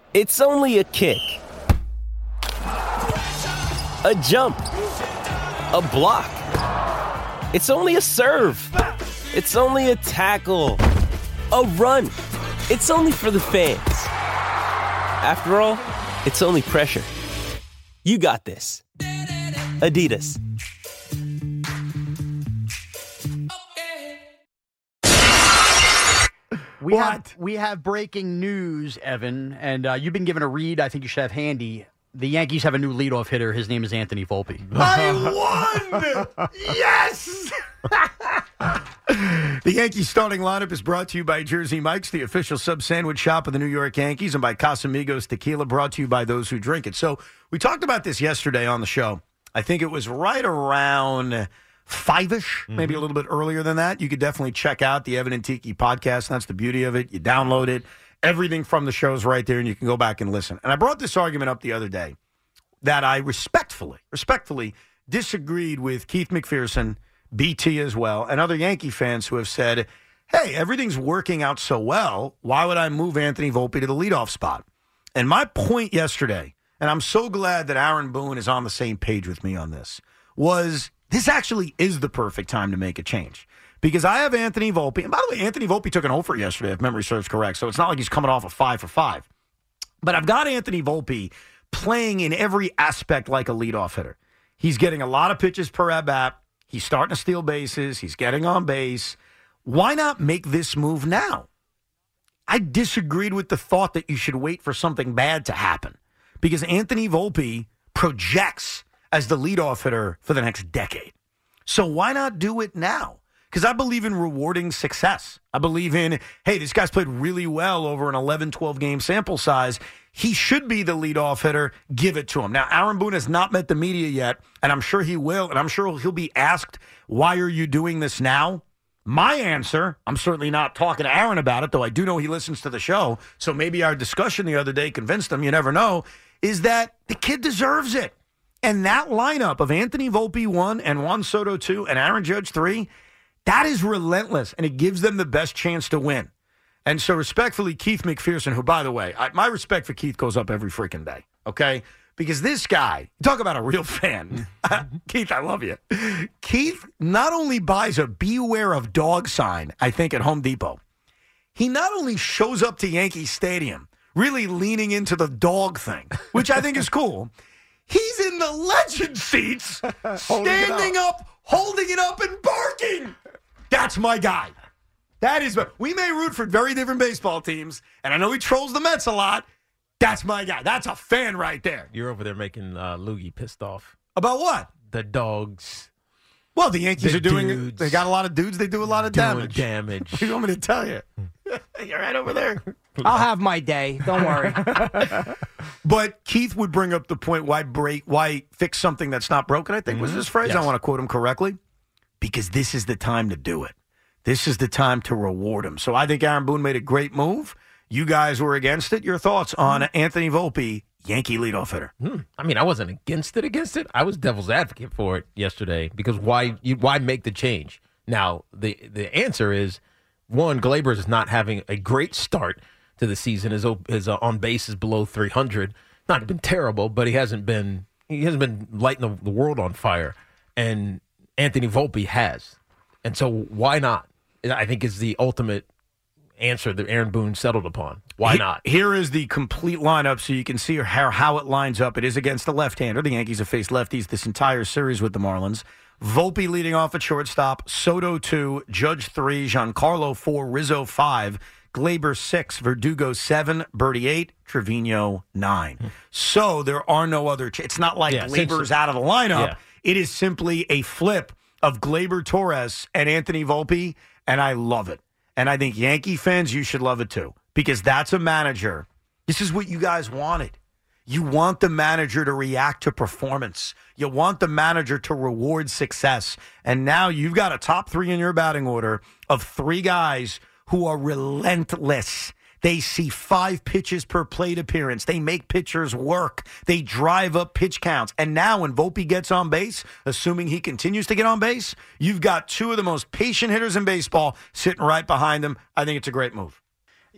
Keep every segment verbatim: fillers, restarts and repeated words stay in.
It's only a kick, a jump, a block. It's only a serve. It's only a tackle, a run. It's only for the fans. After all, it's only pressure. You got this. Adidas. We have, we have breaking news, Evan, and uh, you've been given a read I think you should have handy. The Yankees have a new leadoff hitter. His name is Anthony Volpe. I won! Yes! The Yankees starting lineup is brought to you by Jersey Mike's, the official sub-sandwich shop of the New York Yankees, and by Casamigos Tequila, brought to you by those who drink it. So we talked about this yesterday on the show. I think it was right around five-ish, mm-hmm. maybe a little bit earlier than that. You could definitely check out the Evan and Tiki podcast. That's the beauty of it. You download it. Everything from the show's right there, and you can go back and listen. And I brought this argument up the other day that I respectfully, respectfully disagreed with Keith McPherson, B T as well, and other Yankee fans who have said, hey, everything's working out so well, why would I move Anthony Volpe to the leadoff spot? And my point yesterday, and I'm so glad that Aaron Boone is on the same page with me on this, was this actually is the perfect time to make a change. Because I have Anthony Volpe. And by the way, Anthony Volpe took an offer yesterday, if memory serves correct. So it's not like he's coming off a five for five. But I've got Anthony Volpe playing in every aspect like a leadoff hitter. He's getting a lot of pitches per at-bat. He's starting to steal bases. He's getting on base. Why not make this move now? I disagreed with the thought that you should wait for something bad to happen. Because Anthony Volpe projects as the leadoff hitter for the next decade. So why not do it now? Because I believe in rewarding success. I believe in, hey, this guy's played really well over an eleven, twelve game sample size. He should be the leadoff hitter. Give it to him. Now, Aaron Boone has not met the media yet, and I'm sure he will, and I'm sure he'll be asked, why are you doing this now? My answer, I'm certainly not talking to Aaron about it, though I do know he listens to the show, so maybe our discussion the other day convinced him, you never know, is that the kid deserves it. And that lineup of Anthony Volpe one and Juan Soto two and Aaron Judge three, that is relentless, and it gives them the best chance to win. And so respectfully, Keith McPherson, who, by the way, I, my respect for Keith goes up every freaking day, okay? Because this guy, talk about a real fan. Keith, I love you. Keith not only buys a beware of dog sign, I think, at Home Depot, he not only shows up to Yankee Stadium really leaning into the dog thing, which I think is cool. He's in the legend seats, standing up, holding it up, and barking. That's my guy. That is, we may root for very different baseball teams, and I know he trolls the Mets a lot. That's my guy. That's a fan right there. You're over there making uh, Loogie pissed off. About what? The dogs. Well, the Yankees the are doing dudes. it. They got a lot of dudes. They do a lot of Doing damage. damage. What do you want me to tell you? You're right over there. I'll have my day. Don't worry. But Keith would bring up the point, why break, why fix something that's not broken, I think mm-hmm. was his phrase. Yes. I want to quote him correctly. Because this is the time to do it. This is the time to reward him. So I think Aaron Boone made a great move. You guys were against it. Your thoughts on Anthony Volpe, Yankee leadoff hitter? Hmm. I mean, I wasn't against it, against it. I was devil's advocate for it yesterday because why you, why make the change? Now, the, the answer is, one, Gleyber is not having a great start to the season. His, his uh, on base is below three hundred. Not been terrible, but he hasn't been he hasn't been lighting the, the world on fire. And Anthony Volpe has. And so why not? I think is the ultimate answer that Aaron Boone settled upon. Why not? Here is the complete lineup so you can see how, how it lines up. It is against the left-hander. The Yankees have faced lefties this entire series with the Marlins. Volpe leading off at shortstop, Soto two, Judge three, Giancarlo four, Rizzo five, Gleyber six, Verdugo seven, Birdie eight, Trevino nine. Hmm. So there are no other. Ch- it's not like yeah, Gleyber's out of the lineup. Yeah. It is simply a flip of Gleyber Torres and Anthony Volpe, and I love it. And I think Yankee fans, you should love it too, because that's a manager. This is what you guys wanted. You want the manager to react to performance. You want the manager to reward success. And now you've got a top three in your batting order of three guys who are relentless. They see five pitches per plate appearance. They make pitchers work. They drive up pitch counts. And now when Volpe gets on base, assuming he continues to get on base, you've got two of the most patient hitters in baseball sitting right behind him. I think it's a great move.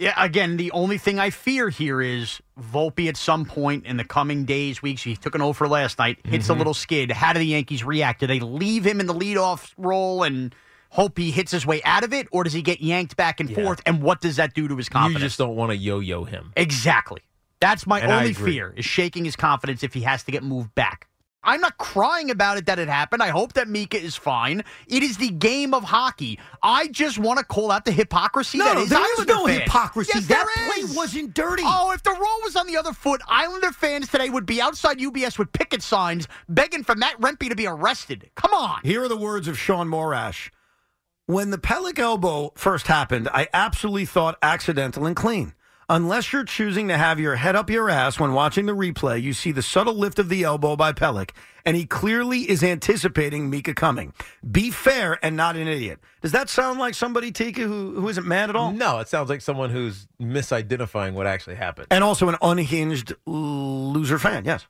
Yeah, again, the only thing I fear here is Volpe at some point in the coming days, weeks, he took an over last night, hits mm-hmm. a little skid. How do the Yankees react? Do they leave him in the leadoff role and hope he hits his way out of it, or does he get yanked back and yeah. forth, and what does that do to his confidence? You just don't want to yo-yo him. Exactly. That's my and only fear, is shaking his confidence if he has to get moved back. I'm not crying about it that it happened. I hope that Mika is fine. It is the game of hockey. I just want to call out the hypocrisy no, that is there Islander is no fans. hypocrisy. Yes, that there play is. wasn't dirty. Oh, if the roll was on the other foot, Islander fans today would be outside U B S with picket signs begging for Matt Rempe to be arrested. Come on. Here are the words of Sean Morash. When the Pelech elbow first happened, I absolutely thought accidental and clean. Unless you're choosing to have your head up your ass when watching the replay, you see the subtle lift of the elbow by Pelech, and he clearly is anticipating Mika coming. Be fair and not an idiot. Does that sound like somebody, Tika, who, who isn't mad at all? No, it sounds like someone who's misidentifying what actually happened. And also an unhinged loser fan, yes.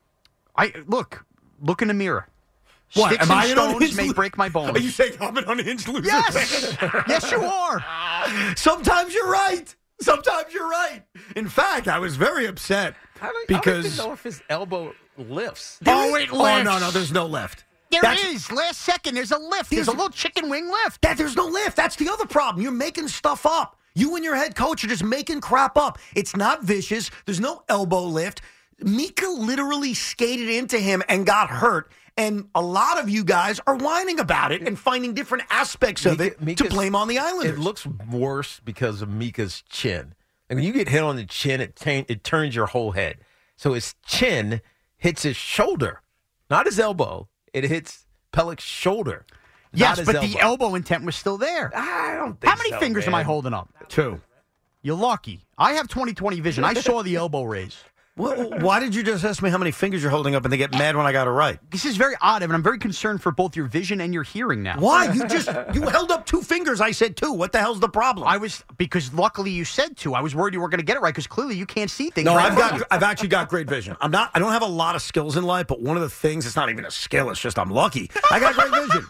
I Look, look in the mirror. What, Sticks am and I an stones unhinged may lo- break my bones. Are you saying I'm an unhinged loser? Yes. Yes, you are. Sometimes you're right. Sometimes you're right. In fact, I was very upset I don't, because I don't even know if his elbow lifts. Oh, it lifts. Oh, no, no, there's no lift. There That's, is. Last second, there's a lift. There's, there's a little chicken wing lift. That, there's no lift. That's the other problem. You're making stuff up. You and your head coach are just making crap up. It's not vicious. There's no elbow lift. Mika literally skated into him and got hurt. And a lot of you guys are whining about it and finding different aspects of Mika, it Mika's, to blame on the Islanders. It looks worse because of Mika's chin. And when you get hit on the chin, it, t- it turns your whole head. So his chin hits his shoulder, not his elbow. It hits Pelech's shoulder. Yes, his but elbow. the elbow intent was still there. I don't think How many so, fingers man. am I holding up? Two. You're lucky. I have twenty twenty vision. I saw the elbow raise. Well, why did you just ask me how many fingers you're holding up and they get mad when I got it right? This is very odd, Evan. I'm very concerned for both your vision and your hearing now. Why? You just you held up two fingers. I said two. What the hell's the problem? I was because luckily you said two. I was worried you weren't going to get it right because clearly you can't see things. No, right I've now. got I've actually got great vision. I'm not I don't have a lot of skills in life, but one of the things, it's not even a skill, it's just I'm lucky. I got great vision.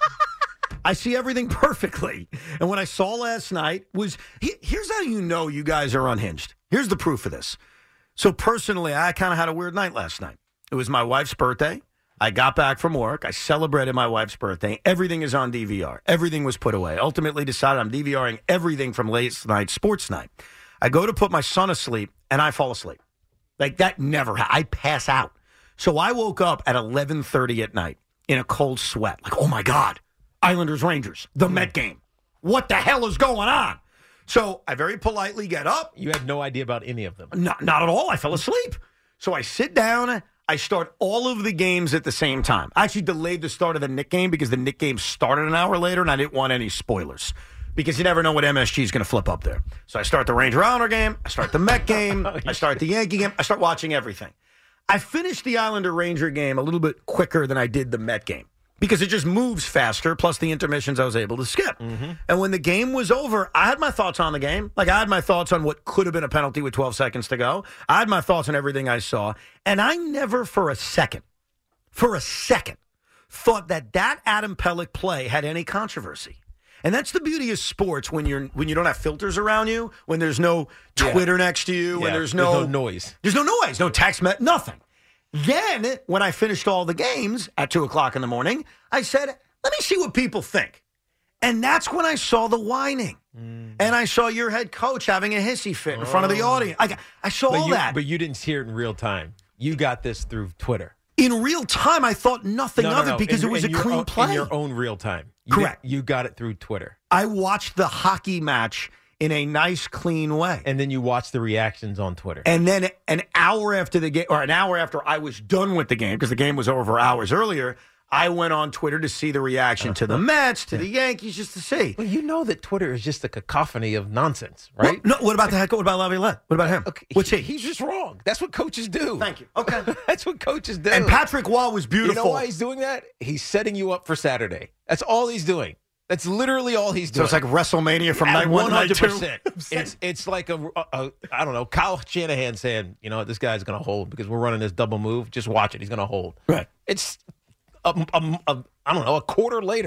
I see everything perfectly. And what I saw last night was he, here's how you know you guys are unhinged. Here's the proof of this. So personally, I kind of had a weird night last night. It was my wife's birthday. I got back from work. I celebrated my wife's birthday. Everything is on D V R. Everything was put away. Ultimately decided I'm DVRing everything from last night, sports night. I go to put my son asleep, and I fall asleep. Like, that never happened. I pass out. So I woke up at eleven thirty at night in a cold sweat. Like, oh, my God, Islanders-Rangers, the mm. Met game. What the hell is going on? So I very politely get up. You had no idea about any of them. Not, not at all. I fell asleep. So I sit down. I start all of the games at the same time. I actually delayed the start of the Knick game because the Knick game started an hour later, and I didn't want any spoilers because you never know what M S G is going to flip up there. So I start the Ranger-Islander game. I start the Met game. I start the Yankee game. I start watching everything. I finished the Islander-Ranger game a little bit quicker than I did the Met game, because it just moves faster, plus the intermissions I was able to skip. Mm-hmm. And when the game was over, I had my thoughts on the game. Like, I had my thoughts on what could have been a penalty with twelve seconds to go. I had my thoughts on everything I saw. And I never for a second, for a second, thought that that Adam Pelech play had any controversy. And that's the beauty of sports when you're when you don't have filters around you, when there's no Twitter yeah. next to you, yeah. when there's no, there's no noise. There's no noise, no text, nothing. Then, when I finished all the games at two o'clock in the morning, I said, let me see what people think. And that's when I saw the whining. Mm. And I saw your head coach having a hissy fit in oh. front of the audience. I, I saw but all you, that. But you didn't hear it in real time. You got this through Twitter. In real time, I thought nothing no, no, of it no. because in, it was a your clean own, play. In your own real time. You Correct. Did, you got it through Twitter. I watched the hockey match in a nice, clean way. And then you watch the reactions on Twitter. And then an hour after the game, or an hour after I was done with the game, because the game was over hours earlier, I went on Twitter to see the reation to the Mets, to the Yankees, just to see. Well, you know that Twitter is just a cacophony of nonsense, right? Well, no, what about the head coach? What about Laviolette? What about him? Okay, What's he? He's just wrong. That's what coaches do. Thank you. Okay. That's what coaches do. And Patrick Waugh was beautiful. You know why he's doing that? He's setting you up for Saturday. That's all he's doing. That's literally all he's doing. So it's like WrestleMania from night one to night two. It's it's like a, a, a I don't know, Kyle Shanahan saying, you know what, this guy's going to hold because we're running this double move. Just watch it. He's going to hold. Right. It's a, a, a I don't know, a quarter later.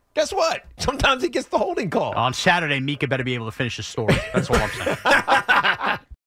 Guess what? Sometimes he gets the holding call. On Saturday, Mika better be able to finish his story. That's all I'm saying.